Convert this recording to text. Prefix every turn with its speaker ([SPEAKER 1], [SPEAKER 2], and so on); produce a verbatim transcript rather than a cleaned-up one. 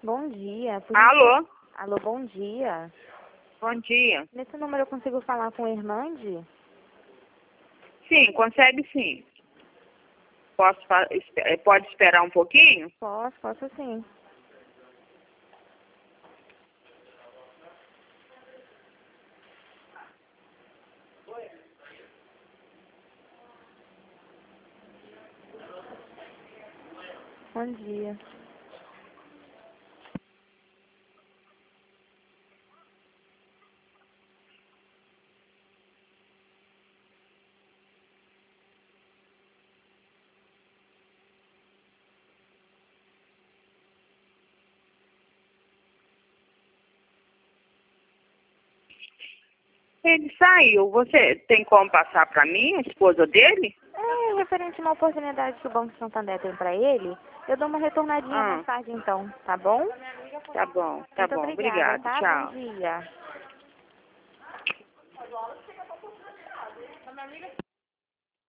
[SPEAKER 1] Bom dia. Por
[SPEAKER 2] Alô?
[SPEAKER 1] Alô, bom dia.
[SPEAKER 2] Bom dia.
[SPEAKER 1] Nesse número eu consigo falar com o Hernande?
[SPEAKER 2] Sim, consegue sim. Posso, fa- espe- eh, pode esperar um pouquinho?
[SPEAKER 1] Posso, posso sim. Bom dia.
[SPEAKER 2] Ele saiu. Você tem como passar para mim, a esposa dele?
[SPEAKER 1] É, referente a uma oportunidade que o Banco Santander tem para ele, eu dou uma retornadinha
[SPEAKER 2] Ah,
[SPEAKER 1] mais tarde então, tá bom?
[SPEAKER 2] tá bom, tá
[SPEAKER 1] Muito
[SPEAKER 2] bom.
[SPEAKER 1] obrigada,
[SPEAKER 2] Obrigado.
[SPEAKER 1] tá? Bom
[SPEAKER 2] Tchau.
[SPEAKER 1] dia.